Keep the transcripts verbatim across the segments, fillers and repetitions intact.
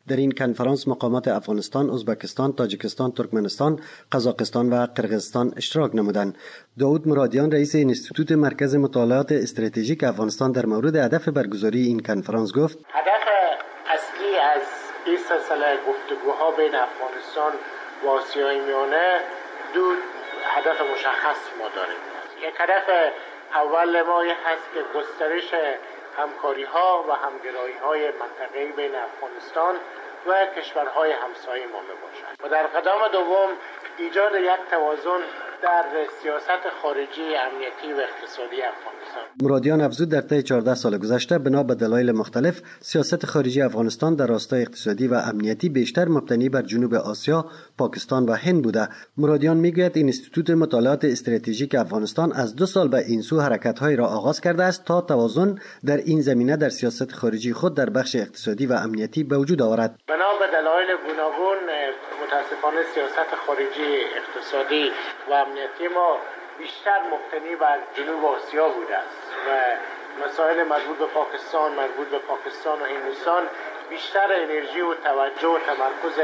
در این کنفرانس مقامات افغانستان، ازبکستان، تاجیکستان، ترکمنستان، قزاقستان و قرقیزستان اشتراک نمودند. داود مرادیان رئیس انستیتوت مرکز مطالعات استراتژیک افغانستان در مورد هدف برگزاری این کنفرانس گفت: هدف اصلی از این سلسله گفتگوها بین افغانستان و آسیای میانه دو هدف مشخص ما داریم. یک هدف اول ما هست که گسترش همکاری ها و همگرایی های منطقه‌ای بین افغانستان و کشورهای همسایه ما باشد و در قدم دوم ایجاد یک توازن در سیاست خارجی، امنیتی و اقتصادی افغانستان. مرادیان افزود در طی چهارده سال گذشته بنا به دلایل مختلف سیاست خارجی افغانستان در راستای اقتصادی و امنیتی بیشتر مبتنی بر جنوب آسیا، پاکستان و هند بوده. مرادیان میگوید انستیتوت مطالعات استراتژیک افغانستان از دو سال به این سو حرکت‌های را آغاز کرده است تا توازن در این زمینه در سیاست خارجی خود در بخش اقتصادی و امنیتی به وجود آورد. بنا به دلایل گوناگون متاسفانه سیاست خارجی، اقتصادی و امنیتی ما بیشتر مبتنی بر جنوب آسیا بوده است و مسائل مربوط به پاکستان، مربوط به پاکستان و هندوستان بیشتر انرژی و توجه و تمرکز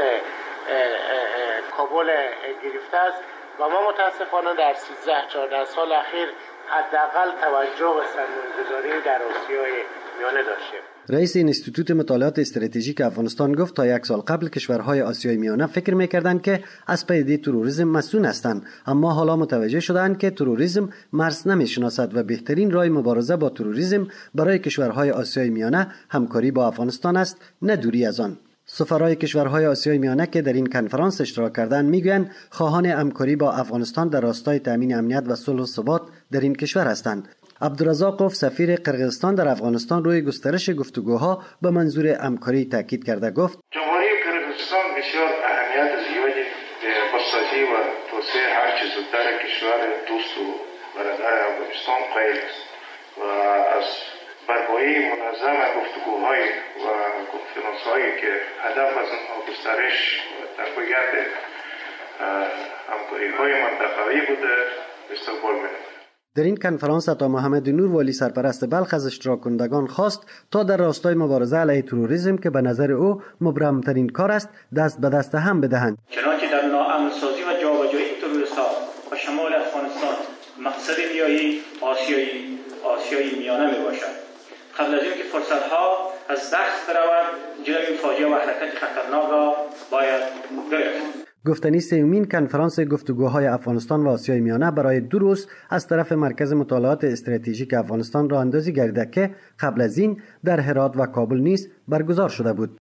کابل گرفته است و ما متاسفانه در سیزده چهارده سال اخیر حداقل توجه و سرمایه‌گذاری در آسیای میانه داشتیم. رئیس انستیتوت مطالعات استراتژیک افغانستان گفت تا یک سال قبل کشورهای آسیای میانه فکر می‌کردند که از پدیده تروریسم مسئول هستند، اما حالا متوجه شدند که تروریسم مرز نمی‌شناسد و بهترین راه مبارزه با تروریسم برای کشورهای آسیای میانه همکاری با افغانستان است، نه دوری از آن. سفرای کشورهای آسیای میانه که در این کنفرانس اشتراک کردند میگویند خواهان همکاری با افغانستان در راستای تامین امنیت و صلح و ثبات در این کشور هستند. عبدالرزاقوف سفیر قرقیزستان در افغانستان روی گسترش گفتگوها به منظور همکاری تاکید کرده گفت: جمهوری قرقیزستان بسیار اهمیت زیادی به بازسازی و توسعه هر چه زودتر کشور دوست و برادر افغانستان قائل است و از برپایی منظم گفتگوهای و کنفرانس‌هایی که هدف از آنها گسترش و تقویت همکاری‌های منطقه‌ای بوده استقبال می‌کنم. در این کنفرانس عطا محمد نور والی سرپرست بلخ از اشتراک کنندگان خواست تا در راستای مبارزه علیه تروریسم که به نظر او مبرمترین کار است دست به دست هم بدهند. چنانچه در ناامن‌سازی و جابجایی تروریست‌ها و شمال افغانستان مقصد نیایی آسیایی آسیای میانه میباشد. قبل از اینکه فرصت‌ها از دست برود جلوی این فاجعه و حرکت خطرناک را باید گرفت. گفتنی سومین کنفرانس گفتگوهای افغانستان و آسیای میانه برای دو روز از طرف مرکز مطالعات استراتژیک افغانستان راه اندازی گردیده که قبل از این در هرات و کابل نیز برگزار شده بود.